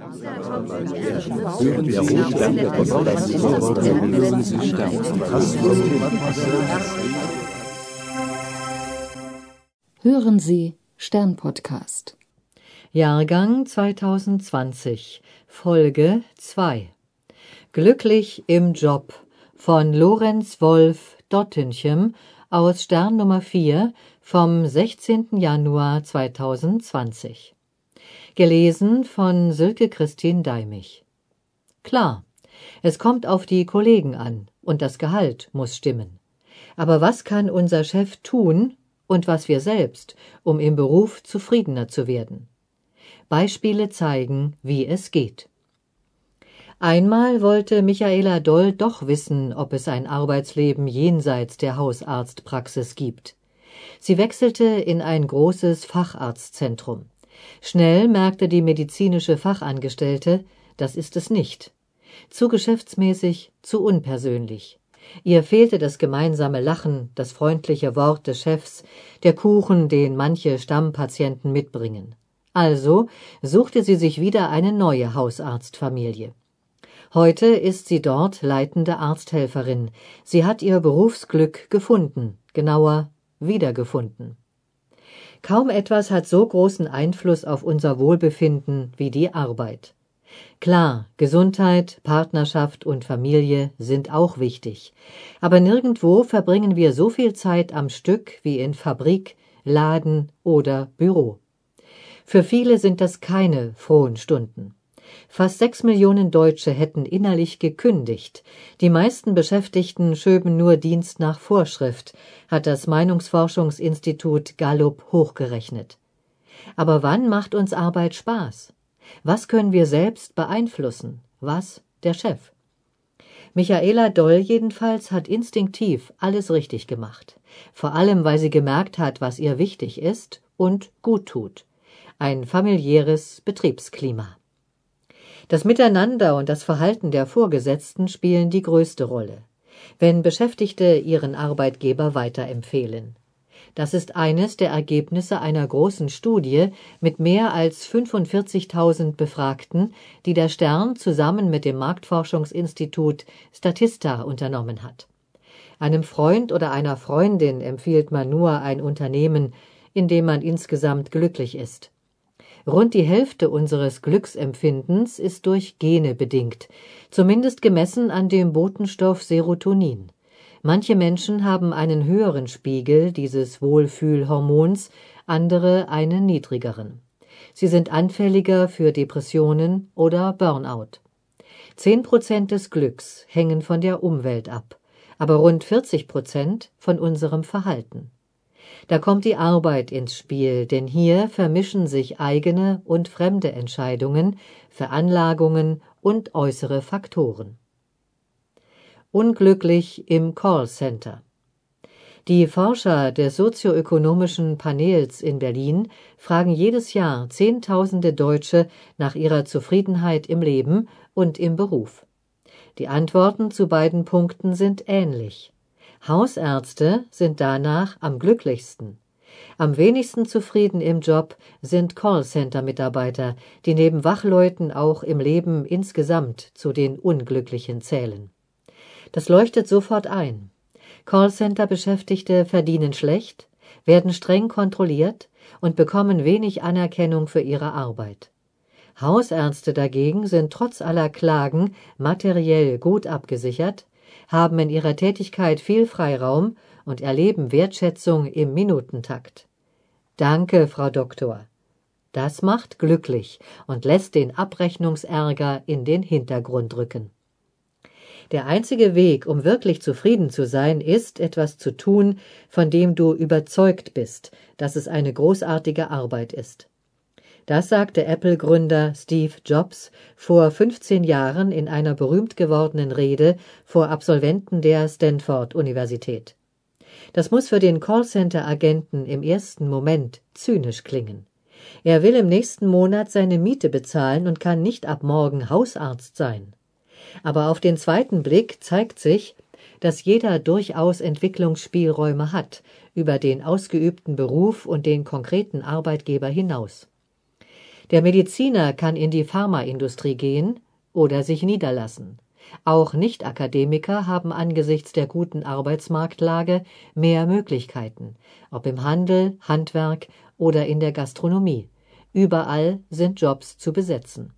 Hören Sie Stern-Podcast. Jahrgang 2020, Folge 2. Glücklich im Job von Lorenz Wolf Dottenchem aus Stern Nummer 4 vom 16. Januar 2020. Gelesen von Sylke Christine Deimich. Klar, es kommt auf die Kollegen an und das Gehalt muss stimmen. Aber was kann unser Chef tun und was wir selbst, um im Beruf zufriedener zu werden? Beispiele zeigen, wie es geht. Einmal wollte Michaela Doll doch wissen, ob es ein Arbeitsleben jenseits der Hausarztpraxis gibt. Sie wechselte in ein großes Facharztzentrum. Schnell merkte die medizinische Fachangestellte, das ist es nicht. Zu geschäftsmäßig, zu unpersönlich. Ihr fehlte das gemeinsame Lachen, das freundliche Wort des Chefs, der Kuchen, den manche Stammpatienten mitbringen. Also suchte sie sich wieder eine neue Hausarztfamilie. Heute ist sie dort leitende Arzthelferin. Sie hat ihr Berufsglück gefunden, genauer wiedergefunden. Kaum etwas hat so großen Einfluss auf unser Wohlbefinden wie die Arbeit. Klar, Gesundheit, Partnerschaft und Familie sind auch wichtig. Aber nirgendwo verbringen wir so viel Zeit am Stück wie in Fabrik, Laden oder Büro. Für viele sind das keine frohen Stunden. Fast 6 Millionen Deutsche hätten innerlich gekündigt. Die meisten Beschäftigten schöben nur Dienst nach Vorschrift, hat das Meinungsforschungsinstitut Gallup hochgerechnet. Aber wann macht uns Arbeit Spaß? Was können wir selbst beeinflussen? Was der Chef? Michaela Doll jedenfalls hat instinktiv alles richtig gemacht. Vor allem, weil sie gemerkt hat, was ihr wichtig ist und gut tut. Ein familiäres Betriebsklima. Das Miteinander und das Verhalten der Vorgesetzten spielen die größte Rolle, wenn Beschäftigte ihren Arbeitgeber weiterempfehlen. Das ist eines der Ergebnisse einer großen Studie mit mehr als 45.000 Befragten, die der Stern zusammen mit dem Marktforschungsinstitut Statista unternommen hat. Einem Freund oder einer Freundin empfiehlt man nur ein Unternehmen, in dem man insgesamt glücklich ist. Rund die Hälfte unseres Glücksempfindens ist durch Gene bedingt, zumindest gemessen an dem Botenstoff Serotonin. Manche Menschen haben einen höheren Spiegel dieses Wohlfühlhormons, andere einen niedrigeren. Sie sind anfälliger für Depressionen oder Burnout. 10% des Glücks hängen von der Umwelt ab, aber rund 40% von unserem Verhalten. Da kommt die Arbeit ins Spiel, denn hier vermischen sich eigene und fremde Entscheidungen, Veranlagungen und äußere Faktoren. Unglücklich im Callcenter. Die Forscher des sozioökonomischen Panels in Berlin fragen jedes Jahr Zehntausende Deutsche nach ihrer Zufriedenheit im Leben und im Beruf. Die Antworten zu beiden Punkten sind ähnlich. Hausärzte sind danach am glücklichsten. Am wenigsten zufrieden im Job sind Callcenter-Mitarbeiter, die neben Wachleuten auch im Leben insgesamt zu den Unglücklichen zählen. Das leuchtet sofort ein. Callcenter-Beschäftigte verdienen schlecht, werden streng kontrolliert und bekommen wenig Anerkennung für ihre Arbeit. Hausärzte dagegen sind trotz aller Klagen materiell gut abgesichert, haben in ihrer Tätigkeit viel Freiraum und erleben Wertschätzung im Minutentakt. Danke, Frau Doktor. Das macht glücklich und lässt den Abrechnungsärger in den Hintergrund rücken. Der einzige Weg, um wirklich zufrieden zu sein, ist, etwas zu tun, von dem du überzeugt bist, dass es eine großartige Arbeit ist. Das sagte Apple-Gründer Steve Jobs vor 15 Jahren in einer berühmt gewordenen Rede vor Absolventen der Stanford-Universität. Das muss für den Callcenter-Agenten im ersten Moment zynisch klingen. Er will im nächsten Monat seine Miete bezahlen und kann nicht ab morgen Hausarzt sein. Aber auf den zweiten Blick zeigt sich, dass jeder durchaus Entwicklungsspielräume hat, über den ausgeübten Beruf und den konkreten Arbeitgeber hinaus. Der Mediziner kann in die Pharmaindustrie gehen oder sich niederlassen. Auch Nicht-Akademiker haben angesichts der guten Arbeitsmarktlage mehr Möglichkeiten, ob im Handel, Handwerk oder in der Gastronomie. Überall sind Jobs zu besetzen.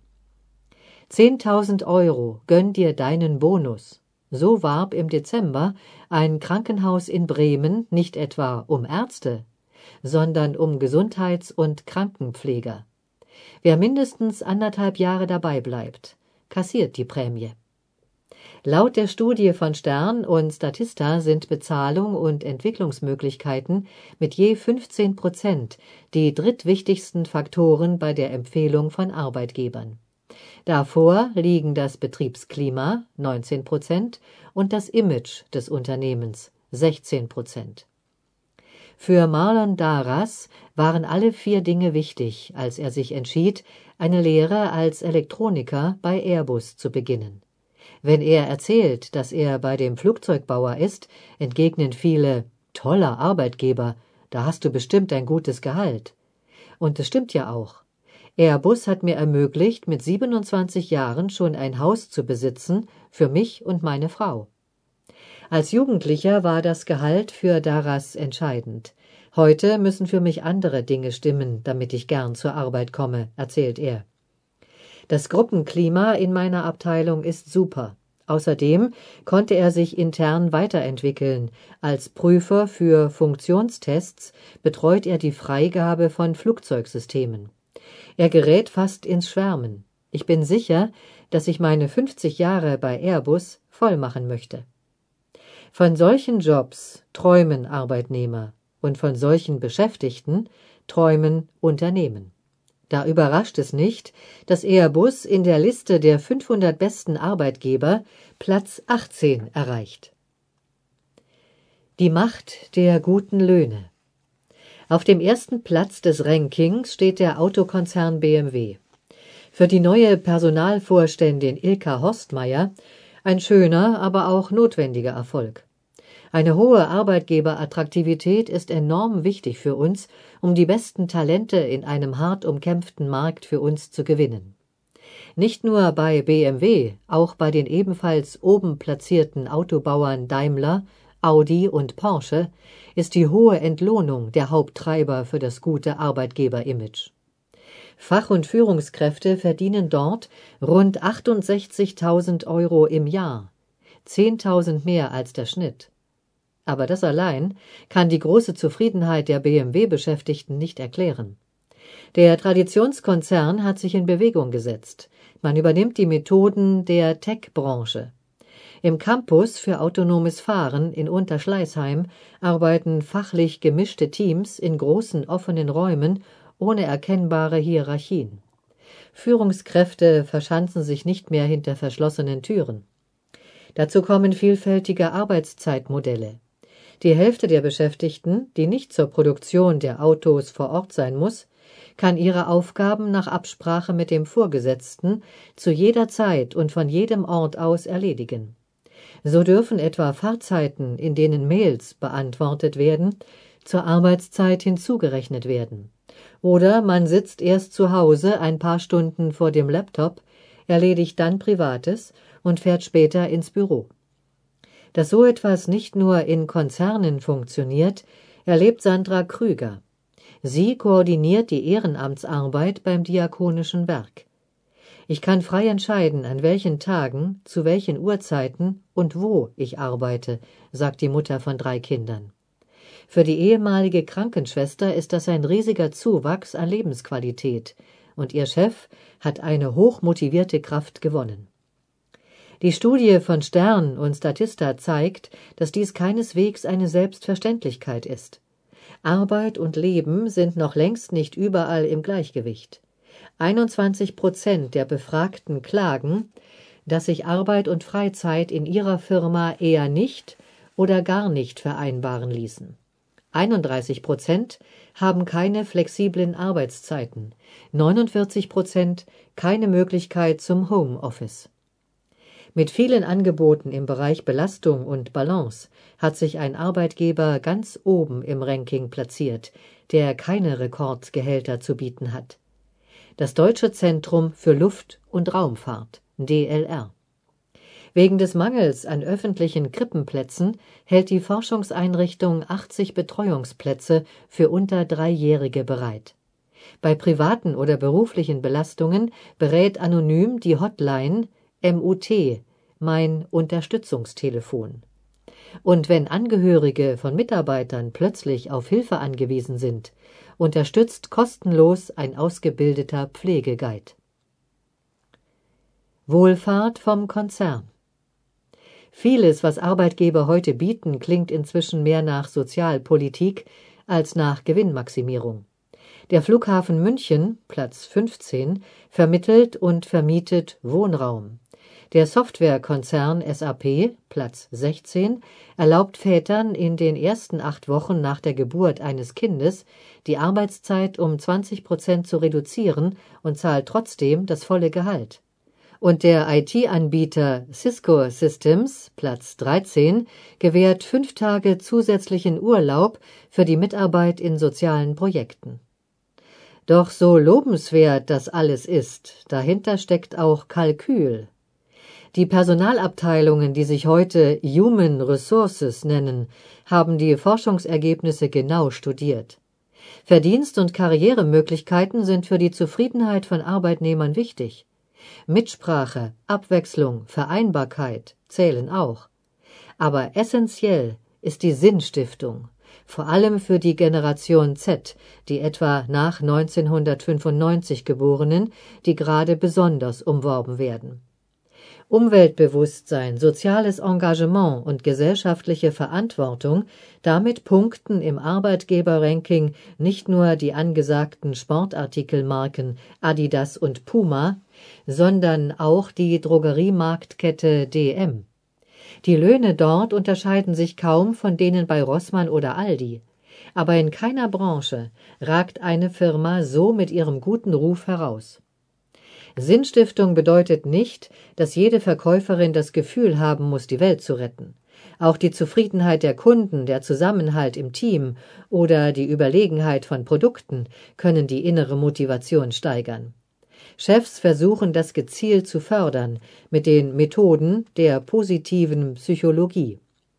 10.000 Euro, gönn dir deinen Bonus. So warb im Dezember ein Krankenhaus in Bremen nicht etwa um Ärzte, sondern um Gesundheits- und Krankenpfleger. Wer mindestens 1,5 Jahre dabei bleibt, kassiert die Prämie. Laut der Studie von Stern und Statista sind Bezahlung und Entwicklungsmöglichkeiten mit je 15% die drittwichtigsten Faktoren bei der Empfehlung von Arbeitgebern. Davor liegen das Betriebsklima 19% und das Image des Unternehmens 16%. Für Marlon Darras waren alle 4 Dinge wichtig, als er sich entschied, eine Lehre als Elektroniker bei Airbus zu beginnen. Wenn er erzählt, dass er bei dem Flugzeugbauer ist, entgegnen viele: Toller Arbeitgeber, da hast du bestimmt ein gutes Gehalt. Und es stimmt ja auch. Airbus hat mir ermöglicht, mit 27 Jahren schon ein Haus zu besitzen, für mich und meine Frau. Als Jugendlicher war das Gehalt für Darras entscheidend. Heute müssen für mich andere Dinge stimmen, damit ich gern zur Arbeit komme, erzählt er. Das Gruppenklima in meiner Abteilung ist super. Außerdem konnte er sich intern weiterentwickeln. Als Prüfer für Funktionstests betreut er die Freigabe von Flugzeugsystemen. Er gerät fast ins Schwärmen. Ich bin sicher, dass ich meine 50 Jahre bei Airbus voll machen möchte. Von solchen Jobs träumen Arbeitnehmer und von solchen Beschäftigten träumen Unternehmen. Da überrascht es nicht, dass Airbus in der Liste der 500 besten Arbeitgeber Platz 18 erreicht. Die Macht der guten Löhne. Auf dem ersten Platz des Rankings steht der Autokonzern BMW. Für die neue Personalvorständin Ilka Horstmeier ein schöner, aber auch notwendiger Erfolg. Eine hohe Arbeitgeberattraktivität ist enorm wichtig für uns, um die besten Talente in einem hart umkämpften Markt für uns zu gewinnen. Nicht nur bei BMW, auch bei den ebenfalls oben platzierten Autobauern Daimler, Audi und Porsche ist die hohe Entlohnung der Haupttreiber für das gute Arbeitgeberimage. Fach- und Führungskräfte verdienen dort rund 68.000 Euro im Jahr, 10.000 mehr als der Schnitt. Aber das allein kann die große Zufriedenheit der BMW-Beschäftigten nicht erklären. Der Traditionskonzern hat sich in Bewegung gesetzt. Man übernimmt die Methoden der Tech-Branche. Im Campus für autonomes Fahren in Unterschleißheim arbeiten fachlich gemischte Teams in großen offenen Räumen ohne erkennbare Hierarchien. Führungskräfte verschanzen sich nicht mehr hinter verschlossenen Türen. Dazu kommen vielfältige Arbeitszeitmodelle. Die Hälfte der Beschäftigten, die nicht zur Produktion der Autos vor Ort sein muss, kann ihre Aufgaben nach Absprache mit dem Vorgesetzten zu jeder Zeit und von jedem Ort aus erledigen. So dürfen etwa Fahrzeiten, in denen Mails beantwortet werden, zur Arbeitszeit hinzugerechnet werden. Oder man sitzt erst zu Hause ein paar Stunden vor dem Laptop, erledigt dann Privates und fährt später ins Büro. Dass so etwas nicht nur in Konzernen funktioniert, erlebt Sandra Krüger. Sie koordiniert die Ehrenamtsarbeit beim Diakonischen Werk. Ich kann frei entscheiden, an welchen Tagen, zu welchen Uhrzeiten und wo ich arbeite, sagt die Mutter von 3 Kindern. Für die ehemalige Krankenschwester ist das ein riesiger Zuwachs an Lebensqualität, und ihr Chef hat eine hochmotivierte Kraft gewonnen. Die Studie von Stern und Statista zeigt, dass dies keineswegs eine Selbstverständlichkeit ist. Arbeit und Leben sind noch längst nicht überall im Gleichgewicht. 21% der Befragten klagen, dass sich Arbeit und Freizeit in ihrer Firma eher nicht oder gar nicht vereinbaren ließen. 31% haben keine flexiblen Arbeitszeiten, 49% keine Möglichkeit zum Homeoffice. Mit vielen Angeboten im Bereich Belastung und Balance hat sich ein Arbeitgeber ganz oben im Ranking platziert, der keine Rekordgehälter zu bieten hat. das Deutsche Zentrum für Luft- und Raumfahrt, DLR. Wegen des Mangels an öffentlichen Krippenplätzen hält die Forschungseinrichtung 80 Betreuungsplätze für unter 3-Jährige bereit. Bei privaten oder beruflichen Belastungen berät anonym die Hotline MUT, mein Unterstützungstelefon. Und wenn Angehörige von Mitarbeitern plötzlich auf Hilfe angewiesen sind, unterstützt kostenlos ein ausgebildeter Pflegeguide. Wohlfahrt vom Konzern. Vieles, was Arbeitgeber heute bieten, klingt inzwischen mehr nach Sozialpolitik als nach Gewinnmaximierung. Der Flughafen München, Platz 15, vermittelt und vermietet Wohnraum. Der Softwarekonzern SAP, Platz 16, erlaubt Vätern in den ersten 8 Wochen nach der Geburt eines Kindes die Arbeitszeit um 20% zu reduzieren und zahlt trotzdem das volle Gehalt. Und der IT-Anbieter Cisco Systems, Platz 13, gewährt 5 Tage zusätzlichen Urlaub für die Mitarbeit in sozialen Projekten. Doch so lobenswert das alles ist, dahinter steckt auch Kalkül. Die Personalabteilungen, die sich heute Human Resources nennen, haben die Forschungsergebnisse genau studiert. Verdienst- und Karrieremöglichkeiten sind für die Zufriedenheit von Arbeitnehmern wichtig. Mitsprache, Abwechslung, Vereinbarkeit zählen auch. Aber essentiell ist die Sinnstiftung, vor allem für die Generation Z, die etwa nach 1995 Geborenen, die gerade besonders umworben werden. Umweltbewusstsein, soziales Engagement und gesellschaftliche Verantwortung, damit punkten im Arbeitgeberranking nicht nur die angesagten Sportartikelmarken Adidas und Puma, sondern auch die Drogeriemarktkette DM. Die Löhne dort unterscheiden sich kaum von denen bei Rossmann oder Aldi. Aber in keiner Branche ragt eine Firma so mit ihrem guten Ruf heraus. Sinnstiftung bedeutet nicht, dass jede Verkäuferin das Gefühl haben muss, die Welt zu retten. Auch die Zufriedenheit der Kunden, der Zusammenhalt im Team oder die Überlegenheit von Produkten können die innere Motivation steigern. Chefs versuchen das gezielt zu fördern mit den Methoden der positiven Psychologie.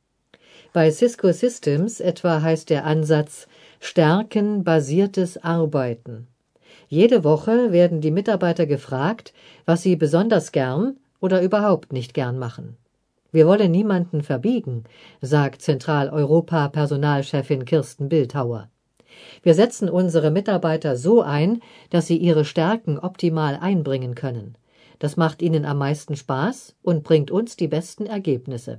Bei Cisco Systems etwa heißt der Ansatz stärkenbasiertes Arbeiten. Jede Woche werden die Mitarbeiter gefragt, was sie besonders gern oder überhaupt nicht gern machen. Wir wollen niemanden verbiegen, sagt Zentraleuropa-Personalchefin Kirsten Bildhauer. Wir setzen unsere Mitarbeiter so ein, dass sie ihre Stärken optimal einbringen können. Das macht ihnen am meisten Spaß und bringt uns die besten Ergebnisse.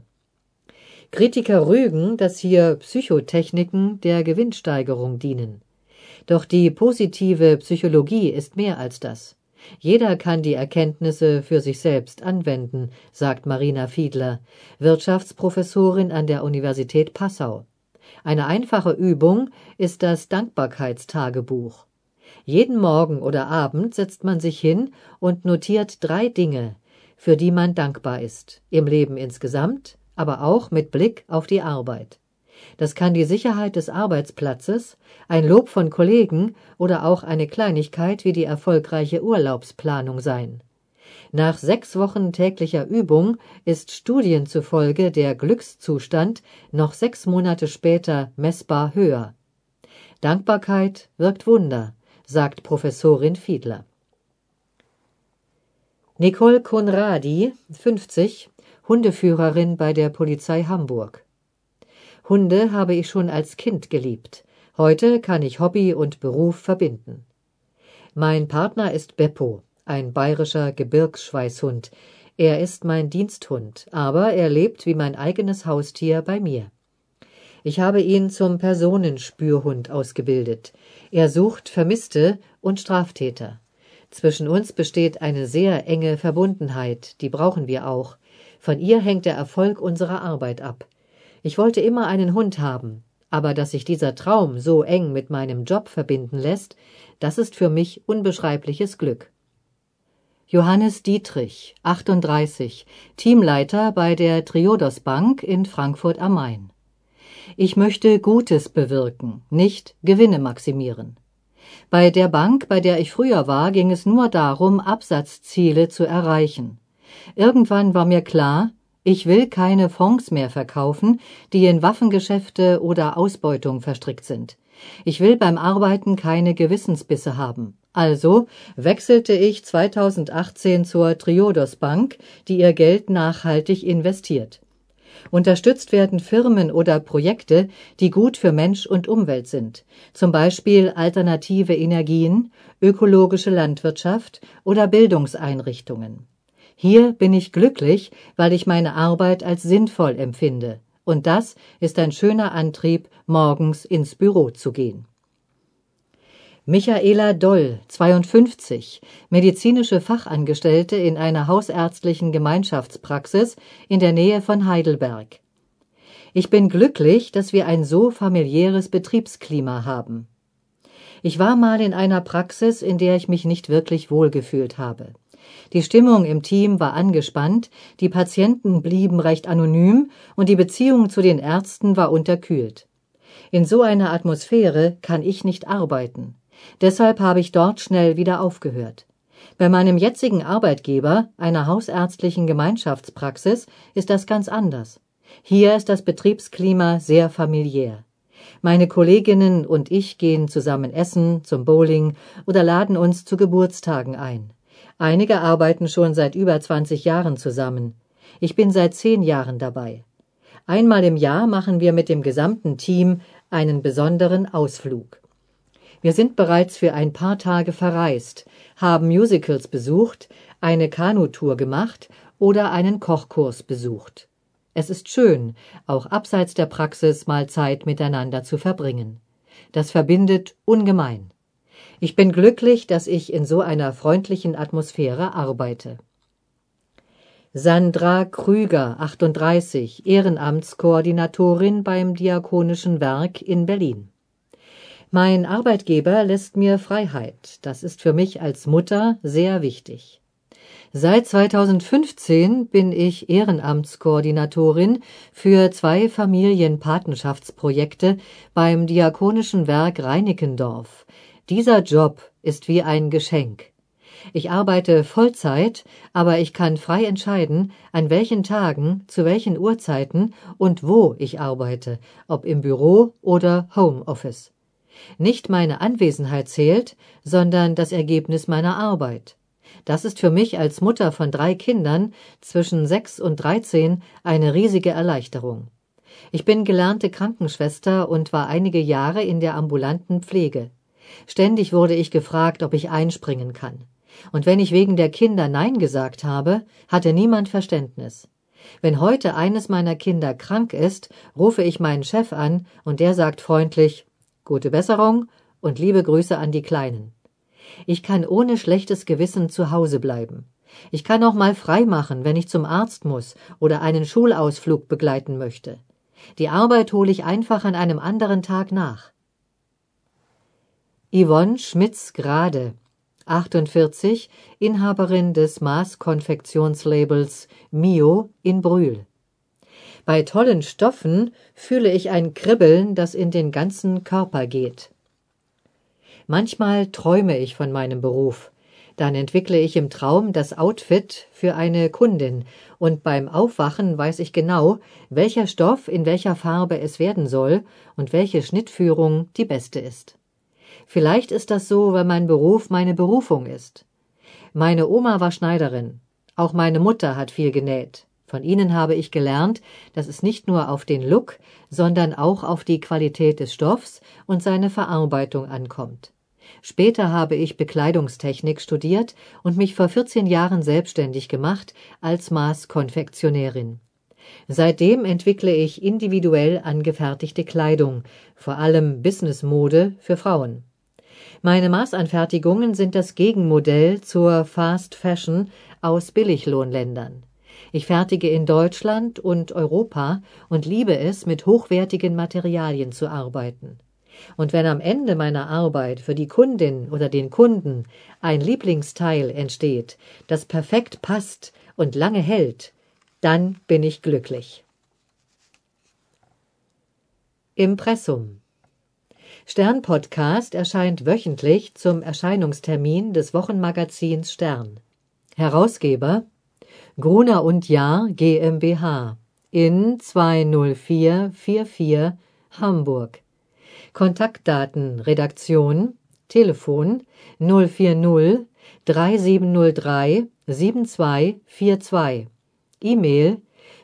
Kritiker rügen, dass hier Psychotechniken der Gewinnsteigerung dienen. Doch die positive Psychologie ist mehr als das. Jeder kann die Erkenntnisse für sich selbst anwenden, sagt Marina Fiedler, Wirtschaftsprofessorin an der Universität Passau. Eine einfache Übung ist das Dankbarkeitstagebuch. Jeden Morgen oder Abend setzt man sich hin und notiert 3 Dinge, für die man dankbar ist, im Leben insgesamt, aber auch mit Blick auf die Arbeit. Das kann die Sicherheit des Arbeitsplatzes, ein Lob von Kollegen oder auch eine Kleinigkeit wie die erfolgreiche Urlaubsplanung sein. Nach 6 Wochen täglicher Übung ist Studien zufolge der Glückszustand noch 6 Monate später messbar höher. Dankbarkeit wirkt Wunder, sagt Professorin Fiedler. Nicole Conradi, 50, Hundeführerin bei der Polizei Hamburg. Hunde habe ich schon als Kind geliebt. Heute kann ich Hobby und Beruf verbinden. Mein Partner ist Beppo, ein bayerischer Gebirgsschweißhund. Er ist mein Diensthund, aber er lebt wie mein eigenes Haustier bei mir. Ich habe ihn zum Personenspürhund ausgebildet. Er sucht Vermisste und Straftäter. Zwischen uns besteht eine sehr enge Verbundenheit, die brauchen wir auch. Von ihr hängt der Erfolg unserer Arbeit ab. Ich wollte immer einen Hund haben, aber dass sich dieser Traum so eng mit meinem Job verbinden lässt, das ist für mich unbeschreibliches Glück. Johannes Dietrich, 38, Teamleiter bei der Triodos Bank in Frankfurt am Main. Ich möchte Gutes bewirken, nicht Gewinne maximieren. Bei der Bank, bei der ich früher war, ging es nur darum, Absatzziele zu erreichen. Irgendwann war mir klar, ich will keine Fonds mehr verkaufen, die in Waffengeschäfte oder Ausbeutung verstrickt sind. Ich will beim Arbeiten keine Gewissensbisse haben. Also wechselte ich 2018 zur Triodos Bank, die ihr Geld nachhaltig investiert. Unterstützt werden Firmen oder Projekte, die gut für Mensch und Umwelt sind, zum Beispiel alternative Energien, ökologische Landwirtschaft oder Bildungseinrichtungen. Hier bin ich glücklich, weil ich meine Arbeit als sinnvoll empfinde. Und das ist ein schöner Antrieb, morgens ins Büro zu gehen. Michaela Doll, 52, medizinische Fachangestellte in einer hausärztlichen Gemeinschaftspraxis in der Nähe von Heidelberg. Ich bin glücklich, dass wir ein so familiäres Betriebsklima haben. Ich war mal in einer Praxis, in der ich mich nicht wirklich wohlgefühlt habe. Die Stimmung im Team war angespannt, die Patienten blieben recht anonym und die Beziehung zu den Ärzten war unterkühlt. In so einer Atmosphäre kann ich nicht arbeiten. Deshalb habe ich dort schnell wieder aufgehört. Bei meinem jetzigen Arbeitgeber, einer hausärztlichen Gemeinschaftspraxis, ist das ganz anders. Hier ist das Betriebsklima sehr familiär. Meine Kolleginnen und ich gehen zusammen essen, zum Bowling oder laden uns zu Geburtstagen ein. Einige arbeiten schon seit über 20 Jahren zusammen. Ich bin seit 10 Jahren dabei. Einmal im Jahr machen wir mit dem gesamten Team einen besonderen Ausflug. Wir sind bereits für ein paar Tage verreist, haben Musicals besucht, eine Kanutour gemacht oder einen Kochkurs besucht. Es ist schön, auch abseits der Praxis mal Zeit miteinander zu verbringen. Das verbindet ungemein. Ich bin glücklich, dass ich in so einer freundlichen Atmosphäre arbeite. Sandra Krüger, 38, Ehrenamtskoordinatorin beim Diakonischen Werk in Berlin. Mein Arbeitgeber lässt mir Freiheit. Das ist für mich als Mutter sehr wichtig. Seit 2015 bin ich Ehrenamtskoordinatorin für 2 Familienpatenschaftsprojekte beim Diakonischen Werk Reinickendorf. Dieser Job ist wie ein Geschenk. Ich arbeite Vollzeit, aber ich kann frei entscheiden, an welchen Tagen, zu welchen Uhrzeiten und wo ich arbeite, ob im Büro oder Homeoffice. Nicht meine Anwesenheit zählt, sondern das Ergebnis meiner Arbeit. Das ist für mich als Mutter von 3 Kindern zwischen 6 und 13 eine riesige Erleichterung. Ich bin gelernte Krankenschwester und war einige Jahre in der ambulanten Pflege. Ständig wurde ich gefragt, ob ich einspringen kann. Und wenn ich wegen der Kinder Nein gesagt habe, hatte niemand Verständnis. Wenn heute eines meiner Kinder krank ist, rufe ich meinen Chef an und der sagt freundlich: Gute Besserung und liebe Grüße an die Kleinen. Ich kann ohne schlechtes Gewissen zu Hause bleiben. Ich kann auch mal frei machen, wenn ich zum Arzt muss oder einen Schulausflug begleiten möchte. Die Arbeit hole ich einfach an einem anderen Tag nach. Yvonne Schmitz-Grade, 48, Inhaberin des Maßkonfektionslabels Mio in Brühl. Bei tollen Stoffen fühle ich ein Kribbeln, das in den ganzen Körper geht. Manchmal träume ich von meinem Beruf. Dann entwickle ich im Traum das Outfit für eine Kundin und beim Aufwachen weiß ich genau, welcher Stoff in welcher Farbe es werden soll und welche Schnittführung die beste ist. Vielleicht ist das so, weil mein Beruf meine Berufung ist. Meine Oma war Schneiderin. Auch meine Mutter hat viel genäht. Von ihnen habe ich gelernt, dass es nicht nur auf den Look, sondern auch auf die Qualität des Stoffs und seine Verarbeitung ankommt. Später habe ich Bekleidungstechnik studiert und mich vor 14 Jahren selbstständig gemacht als Maßkonfektionärin. Seitdem entwickle ich individuell angefertigte Kleidung, vor allem Businessmode für Frauen. Meine Maßanfertigungen sind das Gegenmodell zur Fast Fashion aus Billiglohnländern. Ich fertige in Deutschland und Europa und liebe es, mit hochwertigen Materialien zu arbeiten. Und wenn am Ende meiner Arbeit für die Kundin oder den Kunden ein Lieblingsteil entsteht, das perfekt passt und lange hält, dann bin ich glücklich. Impressum. Stern-Podcast erscheint wöchentlich zum Erscheinungstermin des Wochenmagazins Stern. Herausgeber Gruner und Jahr GmbH in 20444 Hamburg. Kontaktdaten Redaktion Telefon 040 3703 7242. E-Mail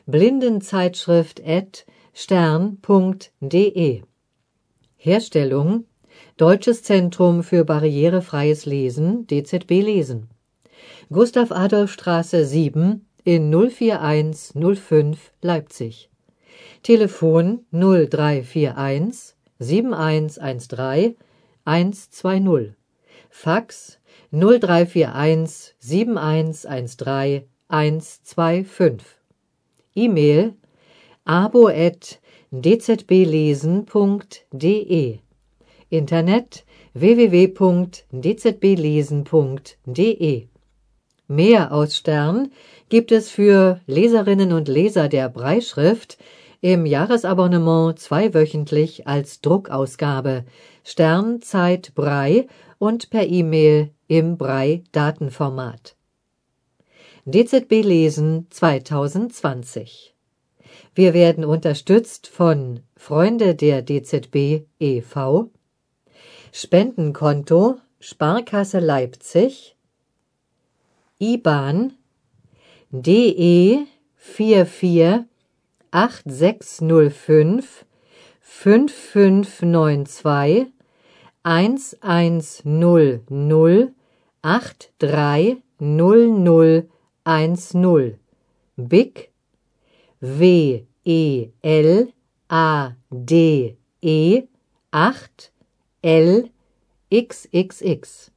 blindenzeitschrift@stern.de. Herstellung Deutsches Zentrum für barrierefreies Lesen DZB Lesen. Gustav-Adolf-Straße 7 in 04105 Leipzig. Telefon 0341 7113 120. Fax 0341 7113 125. E-Mail abo@dzblesen.de. Internet www.dzblesen.de. Mehr aus Stern gibt es für Leserinnen und Leser der Brailleschrift im Jahresabonnement zweiwöchentlich als Druckausgabe Stern Zeit Braille und per E-Mail im Braille-Datenformat. DZB Lesen 2020. Wir werden unterstützt von Freunde der DZB e.V., Spendenkonto Sparkasse Leipzig, IBAN DE 448605 5592 1100 830010 BIC WELADE 8 LXXX